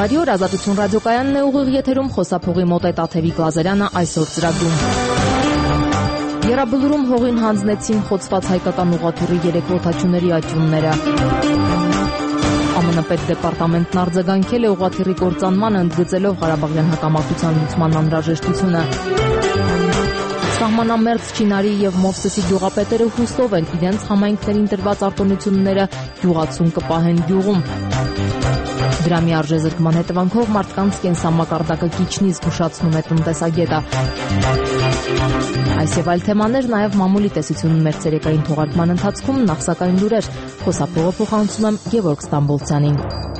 Բարի օր, Ազատություն ռադիոկայանն է ուղիղ եթերում, խոսափողի մոտ է Տաթևիկ Լազարյանը այսօր ծրագրում։ Եռաբլուրում հողին հանձնեցին խոցված հայկական ուղղաթիռի 3 օդաչուների աճյունները։ ԱՄՆ պետդեպարտամենտն արձագանքել է ուղղաթիռի կործանմանը, ընդգծելով Ղարաբաղյան հակամարտության լուծման անհրաժեշտությունը։ Սահմանամերձ Չինարի եւ Մովսեսի գյուղապետերը հուսով են իրենց համայնքներին տրված արտոնությունները գյուղացուն կպահեն գյուղում։ Դրամի արժեզրկման հետևանքով մարդկանց կենսամակարդակը քիչնի զգուշացնում է տնտեսագետը։ Այս եւ այլ թեմաներ նաեւ մամուլի տեսությունն մեր ցերեկային թողարկման ընթացքում նախ սակայն լուրեր։ Խոսափողը փոխանցում եմ Գևորգ Ստամբոլցյանին։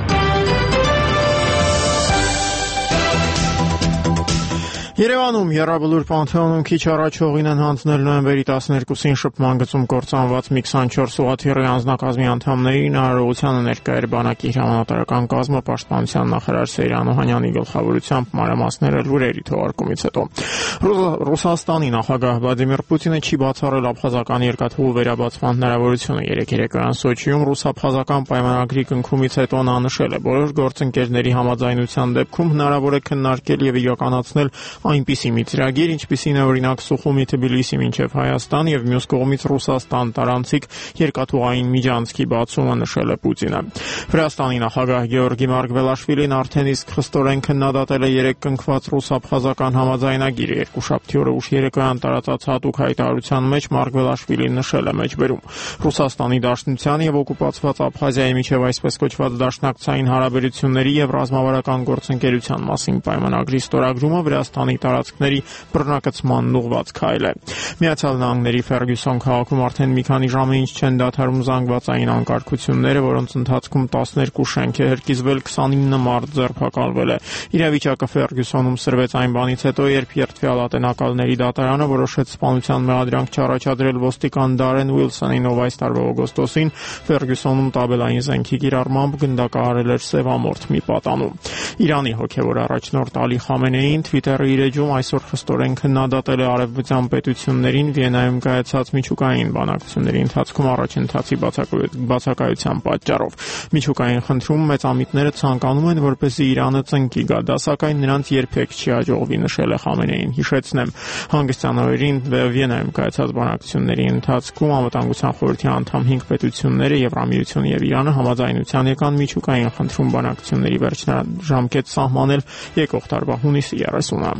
Երևանում Եռաբլուր Պանթեոնում քիչ առաջ հողին են հանձնել նոյեմբերի 12-ին շփման գծում կործանված մի 24 ուղղաթիռի անձնակազմի անդամներին արարողությանը ներկա էր բանակի հրամանատարական կազմը պաշտպանության նախարար Սեյրան Օհանյանի գլխավորությամբ մանրամասները լուրերի թողարկումից հետո։ Ռուսաստանի նախագահ Վլադիմիր Պուտինը չի բացառել աբխազական երկաթուղու վերաբացման հնարավորությունը։ Երեկոյան Սոչիում ռուս-աբխազական պայմանագրի կնքումից հետո նա նշել է, բոլոր գործընկերների համաձայնության դեպքում հնարավոր է քննարկել եւ իրականացնել այնպիսի մի ծրագիր, ինչպիսին է օրինակ Սուխումի Թբիլիսի մինչև Հայաստան եւ մյուս կողմից Ռուսաստան տարանցիկ երկաթուղային միջանցքի բացումը, նշել է Պուտինը։ Վրաստանի նախագահ Գեորգի Մարգվելաշվիլին արդեն իսկ խստորեն քննադատել է 3 կնքված ռուս-աբխազական համաձայնագիրը։ Երկուշաբթի օրը ուշ երեկոյան տարածած հատուկ հայտարարության մեջ Մարգվելաշվիլին նշել է մեջբերում. Ռուսաստանի Դաշնության եւ օկուպացված Աբխազիայի միջև այսպես կոչված դաշնակցային հարաբերությունների եւ ռազմավարական գործընկերության մասին պայմանագրի ստորագրումը Վրաստանի տարածքների բռնակցման ուղղված քայլ է։ Միացյալ Նահանգների Ֆերգյուսոն քաղաքում արդեն մի քանի ժամ է ինչ չեն դադարում զանգվածային անկարգությունները, որոնց ընթացքում 12 շենք է հրկիզվել, 29 մարդ ձերբակալվել է։ Իրավիճակը Ֆերգյուսոնում սրվեց այն բանից հետո, երբ երթվյալ ատենակալների դատարանը որոշեց սպանության մեղադրանք չառաջադրել ոստիկան Դարեն Ուիլսոնին, ով այս տարվա օգոստոսին Ֆերգյուսոնում տաբելային զենքի կիրառմամբ գնդակահարել էր սևամորթ մի պատանում։ Իրանի հոգևոր առաջնորդ Ալի Խամենեին Twitter-ի իր էջում այսօր խստորեն քննադատել է արևմտյան պետություններին Վիեննայում կայացած միջուկային բանակցությունների ընթացքում առաջընթացի բացակայության պատճառով։ Միջուկային խնդրում մեծամիտները ցանկանում են, որպեսզի Իրանը ծնկի գա, դա սակայն նրանց երբեք չի հաջողվի, նշել է Խամենեին։ Հիշեցնեմ, հանգստյան օրերին Վիեննայում կայացած բանակցությունների ընթացքում Անվտանգության խորհրդի անդամ 5 պետությունները, Եվրամիությունը եւ Իրանը համաձայնության եկան միջուկային խնդրում բանակցությունների վերջնաժամկետ սահմանել եկող տարվա հունիսի 30-ը։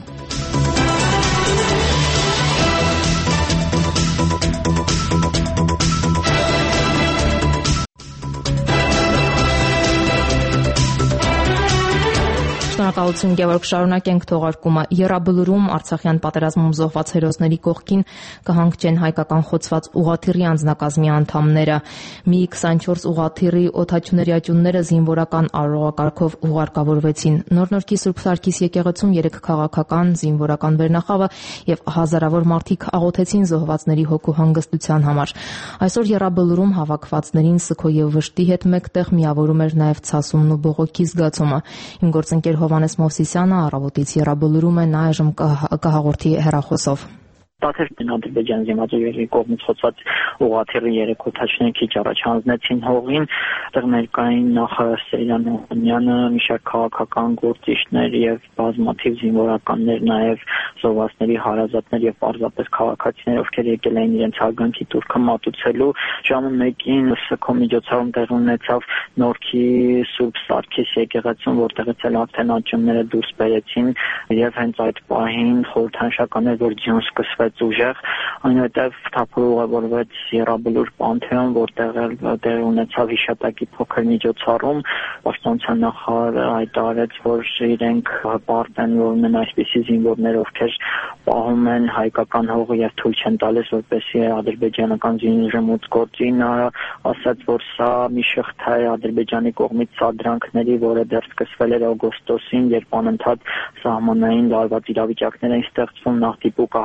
Շնորհակալություն Գևորգ, շարունակենք թողարկումը։ Եռաբլուրում Արցախյան պատերազմում զոհված հերոսների կողքին կհանգչեն հայկական խոցված ուղղաթիռի անձնակազմի անդամները։ Մի 24 ուղղաթիռի օդաչուների աճյունները զինվորական արարողակարգով ուղարկավորվեցին։ Նոր-Նորքի Սուրբ Սարգիս եկեղեցում 3 քաղաքական, զինվորական վերնախավը եւ հազարավոր մարդիկ աղոթեցին զոհվածների հոգու հանգստության համար։ Այսօր Եռաբլուրում հավաքվածներին սգո եւ վշտի հետ մեկտեղ միավորում էր նաեւ ցասումն ու բողոքի զգացումը։ Իմ գործընկեր Հովհաննես Մովսիսյանը առավոտից Եռաբլուրում է, նա այժմ կհաղորդի հեռախոսով։ Տաթևն Ադրբեջանի զինվորների կողմից խոցված ուղղաթիռի 3 օդաչուներ քիչ առաջ հանձնեցին հողին, այդտեղ ներկային նախարար Սեյրան Օհանյանը, մի շարք քաղաքական գործիչներ եւ բազմաթիվ զինվորականներ, նաեւ զոհվածների հարազատներ եւ պարզապես քաղաքացիներ, ովքեր եկել էին իրենց հարգանքի տուրքը մատուցելու։ Ժամը 1-ին ՍՔՕ միջոցառում տեղի ունեցավ Նորքի Սուրբ Սարգիս եկեղեցում, որտեղից էլ արդեն աճյունները դուրս բերեցին եւ հենց այդ պահին խորհրդանշական էր, որ ջուն սկսվեց ուժեղ, այնուհետև թափուր ուղևորվեց Եռաբլուր Պանթեոն, որտեղ տեղի ունեցավ հիշատակի փոքր միջոցառում։ Պաշտպանության նախարարը հայտարարեց, որ իրենք հպարտ են, որ ունեն այսպիսի զինվորներ, ովքեր պահում են հայկական հողը եւ թույլ չեն տալիս, որպեսզի ադրբեջանական զինուժը մուտք գործի։ Նա ասաց, որ սա մի շղթա է Ադրբեջանի կողմից սադրանքների, որը դեռ սկսվել էր օգոստոսին, երբ անընդհատ սահմանային լարված իրավիճակներ են ստեղծվում, նախտիպ ու կահարների մի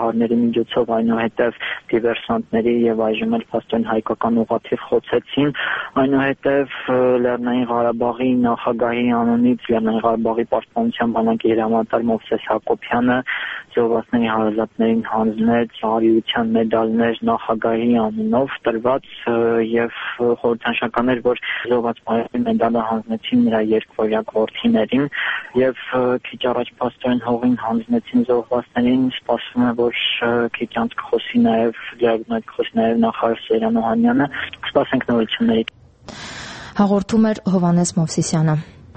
միջոցով այնուհետև դիվերսանտների եւ այժմ էլ փաստորեն հայկական ուղղաթիռ խոցեցին, այնուհետև Լեռնային Ղարաբաղի նախագահի անունից Լեռնային Ղարաբաղի պաշտպանության բանակի հրամանատար Մովսես Հակոբյանը զոհվածների հարազատներին հանձնեց արիության մեդալներ նախագահի անունով տրված եւ խորհրդանշական էր, որ զոհված մարմնի մեդալը հանձնեցին նրա երկվորյակ որդիներին եւ քիչ առաջ փաստորեն հողին հանձնեցին զոհվածներին, սպասվում է, որ քիչ անց կխոսի նաեւ նախարար Սերյան Օհանյանը, սպասենք նորությունների։ Հաղորդում էր Հովհաննես Մովսիսյանը։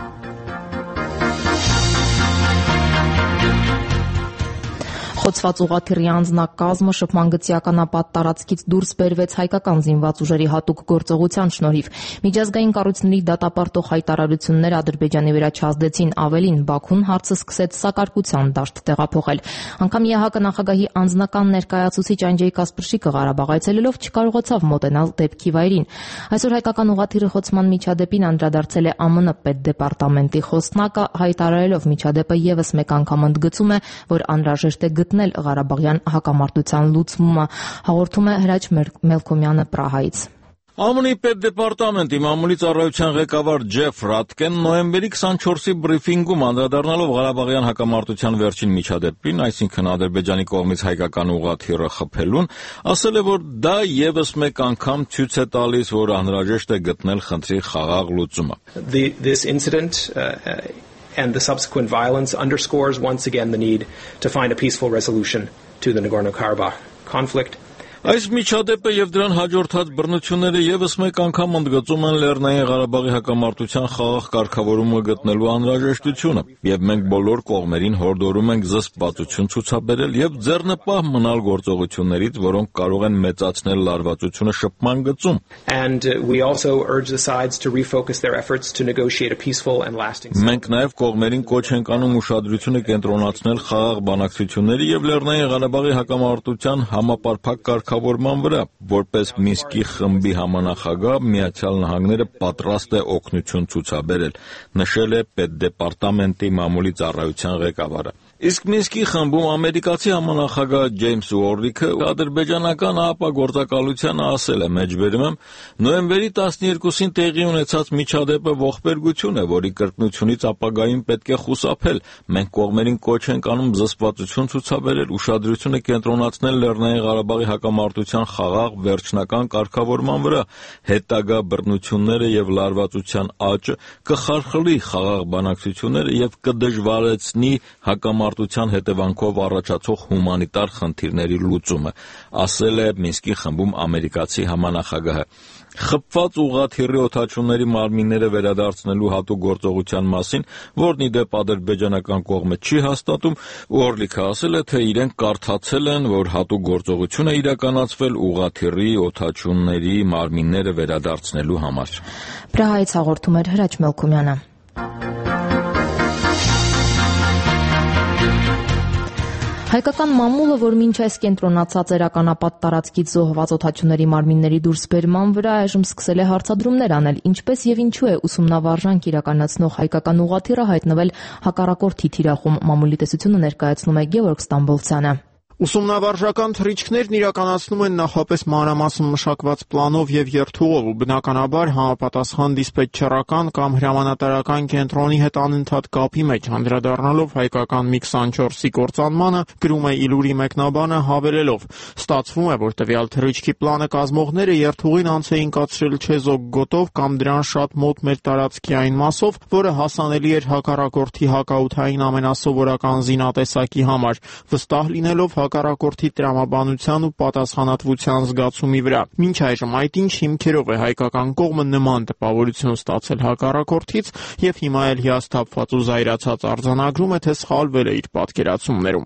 Խոցված ուղղաթիռի անձնակազմը շփման գծի ականապատ տարածքից դուրս բերվեց հայկական զինված ուժերի հատուկ գործողության շնորհիվ։ Միջազգային կառույցների դատապարտող հայտարարությունները Ադրբեջանի վրա չազդեցին, ավելին Բաքուն հարցը սկսեց սակարկության դաշտ տեղափոխել։ Անգամ ԵՀԿ նախագահի անձնական ներկայացուցիչ Անջեյ Կասպրշիկը Ղարաբաղ այցելելով չկարողացավ մոտենալ դեպքի վայրին։ Այսօր հայկական ուղղաթիռի խոցման միջադեպին անդրադարձել է ԱՄՆ պետդեպարտամենտի խոսնակը, հայտարարելով միջադեպը եւս մեկ անգամ ընդգծում է, որ անհրաժեշտ է գտնել Ղարաբաղյան հակամարտության լուծումը, հաղորդում է Հրաչ Մելքոմյանը Պրահայից։ ԱՄՆ-ի պետդեպարտամենտի մամուլի ծառայության ղեկավար Ջեֆ Ռատկեն նոյեմբերի 24-ի բրիֆինգում անդրադառնալով Ղարաբաղյան հակամարտության վերջին միջադեպին, այսինքն Ադրբեջանի կողմից հայկական ուղղաթիռը խփելուն, ասել է, որ դա եւս մեկ անգամ ցույց է տալիս, որ անհրաժեշտ է գտնել խնդրի խաղաղ լուծումը։ This incident and the subsequent violence underscores once again the need to find a peaceful resolution to the Nagorno-Karabakh conflict. Այս միջադեպը եւ դրան հաջորդած բռնությունները եւս մեկ անգամ ընդգծում են Լեռնային Ղարաբաղի հակամարտության խաղաղ կարգավորումը գտնելու անհրաժեշտությունը, եւ մենք բոլոր կողմերին հորդորում ենք զսպվածություն ցուցաբերել եւ ձեռնպահ մնալ գործողություններից, որոնք կարող են մեծացնել լարվածությունը շփման գծում։ And we also urge the sides to refocus their efforts to negotiate a peaceful and lasting solution. Մենք նաեւ կողմերին կոչ ենք անում ուշադրությունը կենտրոնացնել խաղաղ բանակցությունների եւ Լեռնային Ղարաբաղի հակամարտության համապարփակ կարգավորման վրա, որպես Մինսկի խմբի համանախագահ Միացյալ Նահանգները պատրաստ է օգնություն ցուցաբերել, նշել է պետդեպարտամենտի մամուլի ծառայության ղեկավարը։ Իսկ Մինսկի խմբում ամերիկացի համանախագահ Ջեյմս Ուորլիքը ադրբեջանական ԱՊ-գործակալությանը ասել է, մեջբերում եմ, նոյեմբերի 12-ին տեղի ունեցած միջադեպը ողբերգություն է, որի կրկնությունից ապագայում պետք է խուսափել։ Մենք կողմերին կոչ ենք անում զսպվածություն ցուցաբերել, ուշադրությունը կենտրոնացնել Լեռնային Ղարաբաղի հակամարտության խաղաղ վերջնական կարգավորման վրա, հետագա բռնությունները եւ լարվածության աճը կխարխլի խաղաղ բանակցությունները եւ կդժվարեցնի հակամարտության հետևանքով առաջացող հումանիտար խնդիրների լուծումը, ասել է Մինսկի խմբում ամերիկացի համանախագահը։ Խփված ուղղաթիռի օդաչուների մարմինները վերադարձնելու հատուկ գործողության մասին, որն ի դեպ ադրբեջանական կողմը չի հաստատում, Ուորլիքը ասել է, թե իրենք կարդացել են, որ հատուկ գործողություն է իրականացվել ուղղաթիռի օդաչուների մարմինները վերադարձնելու համար։ Պրահայից հաղորդում էր Հրաչ Մելքոմյանը։ Հայկական մամուլը, որ մինչ այս կենտրոնացած էր ականապատ տարածքից զոհված օդաչուների մարմինների դուրսբերման վրա, այժմ սկսել է հարցադրումներ անել, ինչպես եւ ինչու է ուսումնավարժանք իրականացնող հայկական ուղղաթիռը հայտնվել հակառակորդի թիրախում, մամուլի տեսությունը ներկայացնում է Գևորգ Ստամբոլցյանը։ Ուսումնավարժական թռիչքներն իրականացնում են նախապես մանրամասն մշակված պլանով եւ երթուղով ու բնականաբար համապատասխան դիսպետչերական կամ հրամանատարական կենտրոնի հետ անընդհատ կապի մեջ անդրադառնալով հայկական MiG-24-ի կործանմանը, գրում է Իլուրի մեկնաբանը հավելելով. ստացվում է, որ տվյալ թռիչքի պլանը կազմողները երթուղին անց էին կացրել չեզոք գոտով կամ դրան շատ մոտ մեր տարածքի այն մասով, որը հասանելի էր հակառակորդի հակաօդային ամենասովորական զինատեսակի համար, վստահ լինելով հակառակորդի տրամաբանության ու պատասխանատվության զգացումի վրա։ Մինչ այժմ այդ ինչ հիմքերով է հայկական կողմը նման տպավորություն ստացել հակառակորդից եւ հիմա էլ հիասթափված ու զայրացած արձանագրում է, թե սխալվել է իր պատկերացումներում։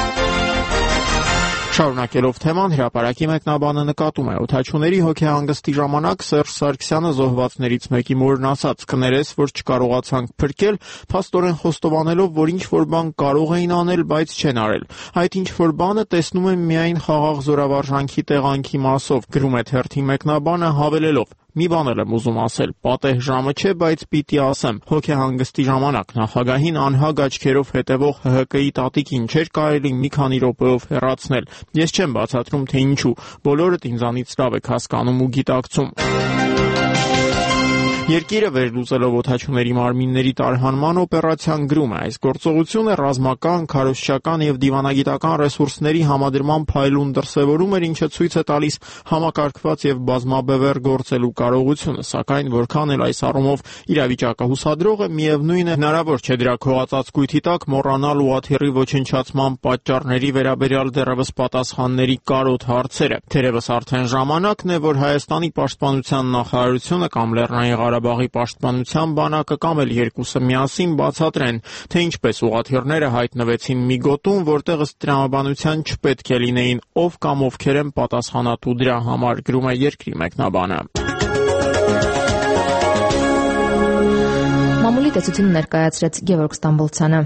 Շարունակելով թեման, հրապարակի մեկնաբանը նկատում է, օդաչուների հոգեհանգստի ժամանակ Սերժ Սարգսյանը զոհվածներից մեկի մորն ասաց. «Կներես, որ չկարողացանք փրկել, փաստորեն խոստովանելով, որ ինչ-որ բան կարող էին անել, բայց չեն արել։ Այդ ինչ-որ բանը տեսնում եմ միայն խաղաղ զորավարժանքի տեղանքի մասով», գրում է թերթի մեկնաբանը, հավելելով. մի բան եմ ուզում ասել, պատեհ ժամը չէ, բայց պիտի ասեմ, հոգեհանգստի ժամանակ նախագահին անհագ աչքերով հետևող ՀՀԿ-ի տատիկին չէր կարելի մի քանի րոպեով հեռացնել։ Ես չեմ բացատրում, թե ինչու, բոլորդ ինձանից լավ եք հասկանում ու գիտակցում։ Երկիրը վերլուծելով օդաչուների մարմինների տարհանման օպերացիան գրում է, այս գործողությունը ռազմական, քարոզչական եւ դիվանագիտական ռեսուրսների համադրման փայլուն դրսևորում էր, ինչը ցույց է տալիս համակարգված եւ բազմաբևեռ գործելու կարողությունը, սակայն որքան էլ այս առումով իրավիճակը հուսադրող է, միևնույն է հնարավոր չէ դրա քողածածկույթի տակ մոռանալ ուղղաթիռի ոչնչացման պատճառների վերաբերյալ դեռևս պատասխանների կարոտ հարցերը։ Թերևս արդեն ժամանակն է, որ Հայաստանի պաշտպանության նախարարությունը կամ Լեռնային Ղարաբաղի պաշտպանության բանակը կամ էլ երկուսը միասին բացատրեն, թե ինչպես ուղղաթիռները հայտնվեցին մի գոտում, որտեղ ըստ տրամաբանության չպետք է լինեին, ով կամ ովքեր են պատասխանատու դրա համար, գրում է երկրի մեկնաբանը։ Մամուլի տեսությունը ներկայացրեց Գևորգ Ստամբոլցյանը։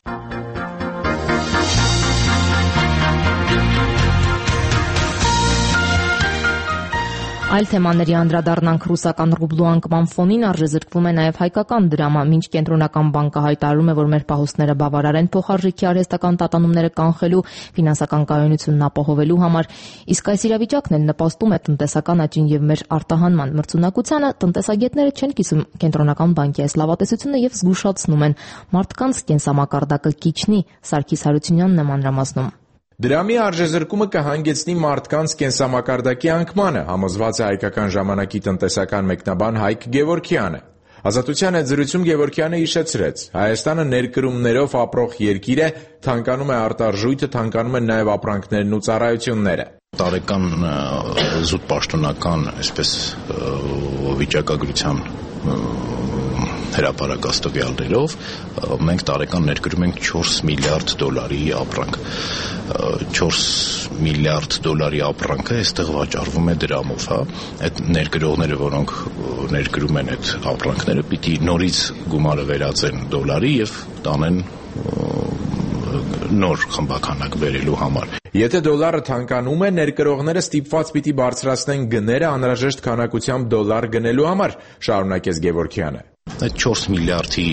Այլ թեմաների անդրադառնանք ռուսական ռուբլու անկման ֆոնին արժեզրկվում է նաև հայկական դրամը, մինչ կենտրոնական բանկը հայտարարում է, որ մեր պահուստները բավարար են փոխարժեքի արհեստական տատանումները կանխելու, ֆինանսական կայունությունն ապահովելու համար, իսկ այս իրավիճակն էլ նպաստում է տնտեսական աճին եւ մեր արտահանման մրցունակությանը, տնտեսագետները չեն կիսում կենտրոնական բանկի այս լավատեսությունը եւ զգուշացնում են, մարդկանց կենսամակարդակը կիջնի, Սարգիս Հարությունյանն է մանրամասնում։ Դրամի արժեզրկումը կհանգեցնի մարդկանց կենսամակարդակի անկմանը, համոզված է հայկական ժամանակի տնտեսական մեկնաբան Հայկ Գևորգյանը։ Ազատության հետ զրույցում Գևորգյանը հիշեցրեց. Հայաստանը ներկրումներով ապրող երկիր է, թանկանում է արտարժույթը, թանկանում են նաև ապրանքներն ու ծառայությունները։ Տարեկան զուտ պաշտոնական, այսպես վիճակագրության հրապարակաստվյալներով մենք տարեկան ներկրում ենք $4 միլիարդ ապրանք։ $4 միլիարդ ապրանքը այստեղ վաճառվում է դրամով, հա։ Այդ ներկրողները, որոնք ներկրում են այդ ապրանքները, պիտի նորից գումարը վերածեն դոլարի եւ տանեն նոր խմբականակ բերելու համար։ Եթե դոլարը թանկանում է, ներկրողները ստիպված պիտի բարձրացնեն գները անհրաժեշտ քանակությամբ դոլար գնելու համար, շարունակեց Գևորգյանը։ Այդ 4 միլիարդի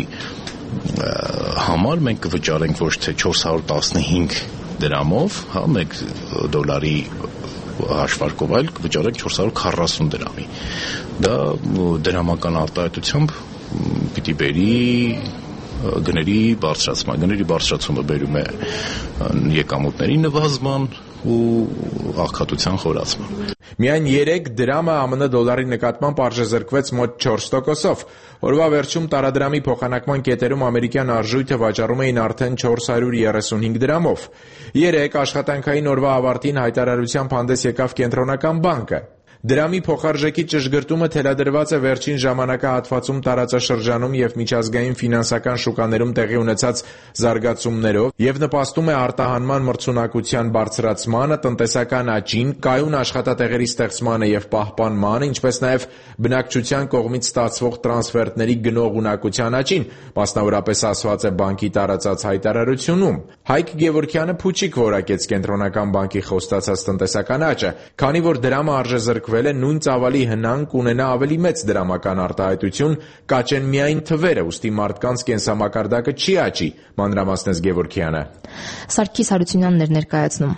համար մենք կվճարենք ոչ թե 415 դրամով, հա, 1 դոլարի հաշվարկով, այլ կվճարենք 440 դրամի։ Դա դրամական արտահայտությամբ պիտի բերի գների բարձրացումը բերում է եկամուտների նվազման ու աղքատության խորացման։ Միայն 3 դրամը ԱՄՆ դոլարի նկատմամբ արժեզրկվեց մոտ 4%-ով։ Օրվա վերջում տարադրամի փոխանակման կետերում ամերիկյան արժույթը վաճառում էին արդեն 435 դրամով։ 3 աշխատանքային օրվա ավարտին հայտարարությամբ հանդես եկավ կենտրոնական բանկը։ Դրամի փոխարժեքի ճշգրտումը թելադրված է վերջին ժամանակահատվածում տարածաշրջանում եւ միջազգային ֆինանսական շուկաներում տեղի ունեցած զարգացումներով եւ նպաստում է արտահանման մրցունակության բարձրացմանը, տնտեսական աճին, կայուն աշխատատեղերի ստեղծմանը եւ պահպանմանը, ինչպես նաեւ բնակչության կողմից ստացվող տրանսֆերտների գնող ունակության աճին, մասնավորապես ասված է բանկի տարածած հայտարարությունում։ Հայկ Գևորգյանը փուչիկ որակեց կենտրոնական բանկի խոստացած տնտեսական աճը, քանի որ դրամը արժեզրկվել է, նույն ծավալի հնան կունենա ավելի մեծ դրամական արտահայտություն, կաճեն միայն թվերը, ուստի մարդկանց կենսամակարդակը չի աճի, մանրամասնեց Գևորգյանը։ Սարգիս Հարությունյանն էր ներկայացնում։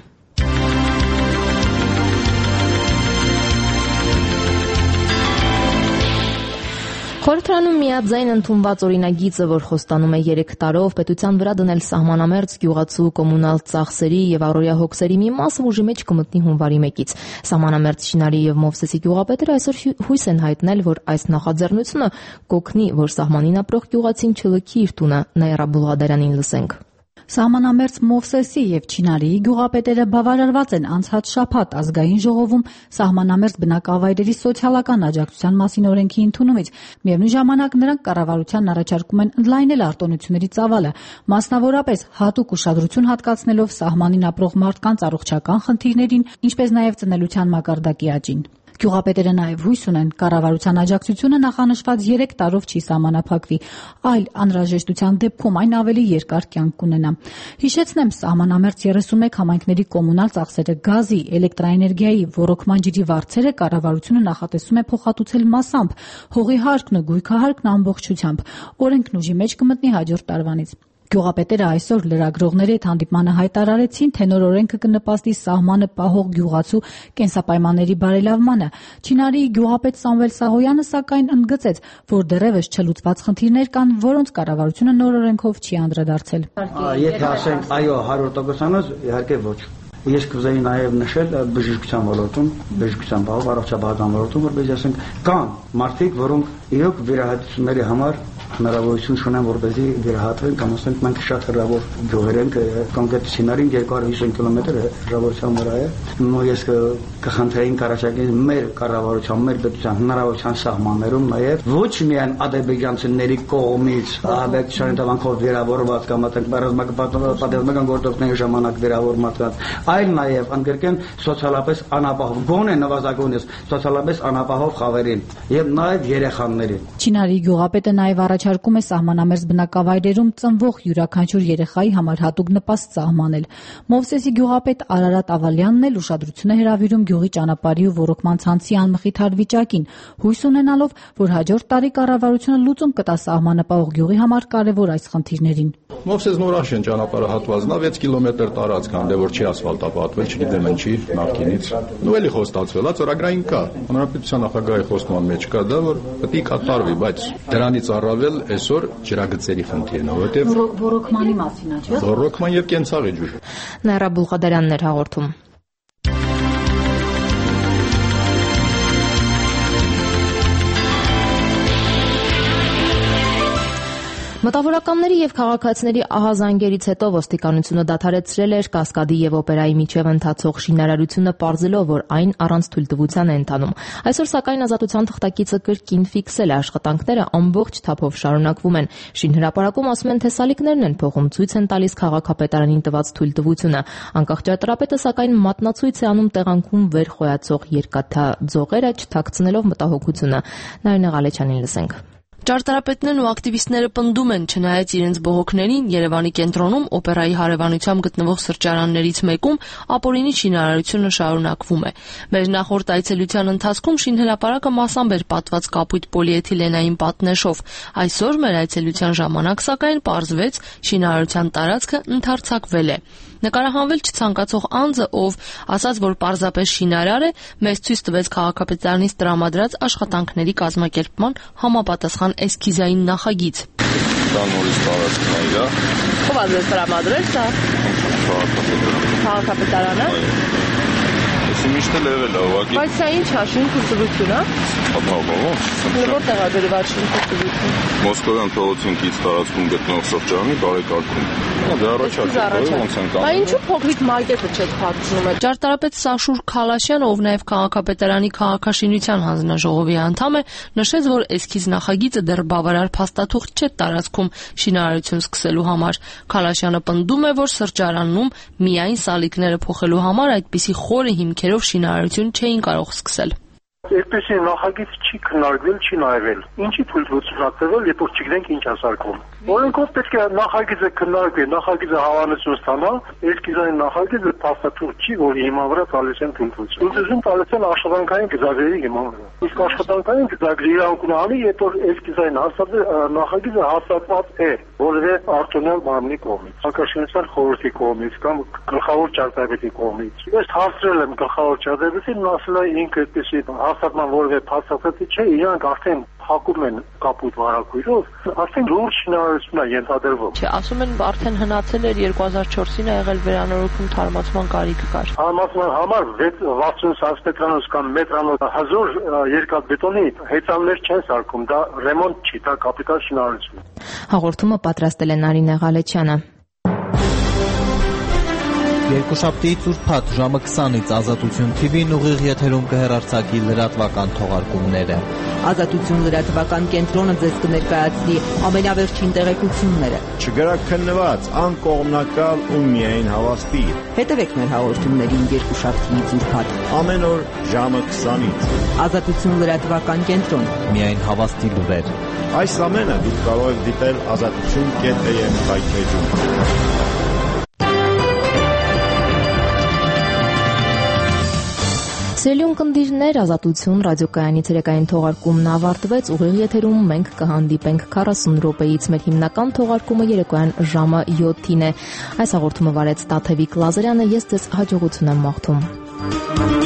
Խորհրդարանում միաձայն ընդունված օրինագիծը, որ խոստանում է 3 տարով պետության վրա դնել սահմանամերձ գյուղացու կոմունալ ծախսերի եւ առօրյա հոգսերի մի մասը ուժի մեջ կմտնի հունվարի 1-ից։ Սահմանամերձ Շինարի եւ Մովսեսի գյուղապետերը այսօր հույս են հայտնել, որ այս նախաձեռնությունը կօգնի, որ սահմանին ապրող գյուղացին չլքի իր տունը։ Նաիրա Բուլղադարյանին լսենք։ Սահմանամերձ Մովսեսի եւ Չինարիի գյուղապետերը բավարարված են անցած շաբաթ ազգային ժողովում սահմանամերձ բնակավայրերի սոցիալական աջակցության մասին օրենքի ընդունումից։ Միևնույն ժամանակ նրանք կառավարությանն առաջարկում են ընդլայնել արտոնությունների ծավալը, մասնավորապես հատուկ ուշադրություն հատկացնելով սահմանին ապրող մարդկանց առողջական խնդիրներին, ինչպես նաեւ ծնելիության մակարդակի աճին։ Գյուղապետերը նաև հույս ունեն, կառավարության աջակցությունը նախանշված 3 տարով չի սահմանափակվի, այլ անհրաժեշտության դեպքում այն ավելի երկար կյանք կունենա։ Հիշեցնեմ, սահմանամերձ 31 համայնքների կոմունալ ծախսերը, գազի, էլեկտրաէներգիայի, ոռոգման ջրի վարձերը կառավարությունը նախատեսում է փոխհատուցել մասամբ, հողի հարկն ու գույքահարկն ամբողջությամբ։ Օրենքն ուժի մեջ կմտնի հաջորդ տարվանից։ Գյուղապետերը այսօր լրագրողների հետ հանդիպմանը հայտարարեցին, թե նոր օրենքը կնպաստի սահմանը պահող գյուղացու կենսապայմանների բարելավմանը։ Չինարի գյուղապետ Սամվել Սահոյանը սակայն ընդգծեց, որ դեռևս չլուծված խնդիրներ կան, որոնց կառավարությունը նոր օրենքով չի անդրադարձել։ Եթե ասենք այո 100%, իհարկե ոչ։ Ես կուզեի նաև նշել բժշկության ոլորտում, բժշկության բաղ առողջապահական ոլորտում, որպես ասենք կան մարդիկ, որոնք իրոք վիրահատությունների համար հնարավորություն ունեն, որպեսզի վիրահատվեն, կամ ասենք մենք շատ հեռավոր գյուղեր ենք, կոնկրետ Սինարին 250 կիլոմետր հեռավորության վրա է։ Ու ես կխնդրեին կառաջարկել մեր կառավարության, մեր պետության հնարավորության սահմաններում նաև ոչ միայն ադրբեջանցիների կողմից ահաբեկչության հետևանքով վիրավորված կամ պատերազմական գործողությունների ժամանակ վիրավորված, այլ նաև ընդգրկեն սոցիալապես անապահով, գոնե նվազագույնս սոցիալապես անապահով խավերին եւ նաև երեխաներին։ Չինարի գյուղապետը նաև առաջարկում է սահմանամերձ բնակավայրերում ծնվող յուրաքանչյուր երեխայի համար հատուկ նպաստ սահմանել։ Մովսեսի գյուղապետ Արարատ Ավալյանն էլ ուշադրություն է հրավիրում գյուղի ճանապարհի ու ոռոգման ցանցի անմխիթար վիճակին, հույս ունենալով, որ հաջորդ տարի կառավարությունը լուծում կտա սահմանը պահող գյուղի համար կարևոր այս խնդիրներին։ Մովսես Նորաշեն ճանապարհահատվածն 6 կիլոմետր տարածք հանդեպ որ չի ասֆալտապատվել, չգիտեմ ինչի նախկինից։ Ու էլի խոստացվել, ծրագրային կա։ Հանրապետության նախագահի խոստման մեջ կա դա, որ պետք է կատարվի, բայց դրանից առավել այսօր ջրագծերի խնդիրն է, որովհետև ոռոգմանի մասին է, չէ՞։ Ոռոգման եւ կենցաղի ջուր։ Նաիրա Բուլղադարյանն էր հաղորդում։ Մտավորականների եւ քաղաքացիների ահազանգերից հետո ոստիկանությունը դադարեցրել էր Կասկադի եւ Օպերայի միջև ընթացող շինարարությունը, պարզելով, որ այն առանց թույլտվության է ընթանում։ Այսօր սակայն ազատության թղթակիցը կրկին ֆիքսել է, աշխատանքները ամբողջ թափով շարունակվում են։ Շինհրապարակում ասում են, թե սալիկներն են փոխում, ցույց են տալիս քաղաքապետարանին տված թույլտվությունը։ Անկախ ճարտարապետը սակայն մատնացույց է անում տեղանքում վեր խոյացող երկաթա ձողերը, չթաքցնելով մտահոգությունը։ Նարինե Ղալեչյանին լսենք։ Ճարտարապետներն ու ակտիվիստները պնդում են, չնայած իրենց բողոքներին, Երևանի կենտրոնում Օպերայի հարևանությամբ գտնվող սրճարաններից մեկում ապօրինի շինարարությունը շարունակվում է։ Մեր նախորդ այցելության ընթացքում շինհրապարակը մասամբ էր պատված կապույտ պոլիէթիլենային պատնեշով։ Այսօր մեր այցելության ժամանակ սակայն պարզվեց, շինարարության տարածքը ընդարձակվել է։ Նկարահանվել չցանկացող անձը, ով ասաց, որ պարզապես շինարար է, մեզ ցույց տվեց քաղաքապետարանից տրամադրած աշխատանքների կազմակերպման համապատասխան էսքիզային նախագիծ։ Դա նորից տարածքն է, իրա։ Ո՞վ է ձեզ տրամադրել սա։ Քաղաքապետարանը։ Միշտ էլ եղել է ուղղակի։ Բայց սա ինչ է, շինթույլտվություն, հա։ Որտեղ է դրված շինթույլտվություն։ Մոսկովյան փողոցին կից տարածքում գտնվող սրճարանի բարեկարգում։ Դա առաջարկում ոնց են կանում։ Բայց ինչու փոքրիկ մարկետը չեք փակցնում։ Ճարտարապետ Սաշուր Քալաշյանը, ով նաև քաղաքապետարանի քաղաքաշինության հանձնաժողովի անդամ է, նշեց, որ էսքիզ նախագիծը դեռ բավարար փաստաթուղթ չէ տարածքում շինարարություն սկսելու համար։ Քալաշյանը պնդում է, որ սրճարանում միայն սալիկները փոխելու համար այդպիսի խորը հիմքերով շինարարություն չէին կարող սկսել։ Այդպիսի նախագիծ չի քննարկվել, չի նայվել։ Ինչի թույլտվություն ակտվել, երբ որ չգիտենք ինչ ասարկում։ Օրենքով պետք է նախագիծը քննարկվի, նախագիծը հավանություն ստանա, էսքիզային նախագիծը փաստաթուղթ չի, որի հիման վրա տալիս են թույլտվություն։ Թույլտվություն տալիս են աշխատանքային գծագրերի հիման վրա։ Իսկ աշխատանքային գծագրի իրավունք ունի, երբ որ էսքիզային նախագիծը հաստատված է որևէ արտոնյալ մարմնի կողմից, Հակաշինության խորհրդի կողմից կամ գլխավոր ճարտարապետի կողմից։ Ես հարցրել եմ գլխավոր ճարտարապետին, ասել է ինքը այդպեսի հաստատման որևէ փաստաթղթի չէ, իրանք արդեն փակում են կապույտ վարակույրով, արդեն լուրջ շինարարություն է ենթադրվում։ Չէ, ասում են արդեն հնացել էր 2004-ին ա եղել վերանորոգում, թարմացման կարիք կար։ Թարմացման համար 60 սանտիմետրանոց կամ մետրանոց հազոր երկաթբետոնի հեծաններ չեն սարքում, դա ռեմոնտ չի, դա կապիտալ շինարարություն է։ Հաղորդումը պատրաստել է Նարինե Ղալեչյանը։ Երկուշաբթի ծուրփաթ ժամը 20-ից Ազատություն TV-ն ուղիղ եթերում կհեռարձակի լրատվական թողարկումները։ Ազատություն լրատվական կենտրոնը ձեզ կներկայացնի ամենավերջին տեղեկությունները։ Չգրաքննված, անկողմնակալ ու միայն հավաստի։ Հետևեք մեր հաղորդումներին երկուշաբթի ծուրփաթ։ Ամեն օր ժամը 20-ից։ Ազատություն լրատվական կենտրոն։ Միայն հավաստի լուրեր։ Այս ամենը դուք կարող եք դիտել azatutun.am սայթում։ Սիրելի ունկնդիրներ, Ազատություն ռադիոկայանի ցերեկային թողարկումն ավարտվեց։ Ուղիղ եթերում մենք կհանդիպենք 40 րոպեից։ Մեր հիմնական թողարկումը երեկոյան ժամը 7-ին է։ Այս հաղորդումը վարեց Տաթևիկ Լազարյանը, ես ձեզ հաջողություն եմ մաղթում։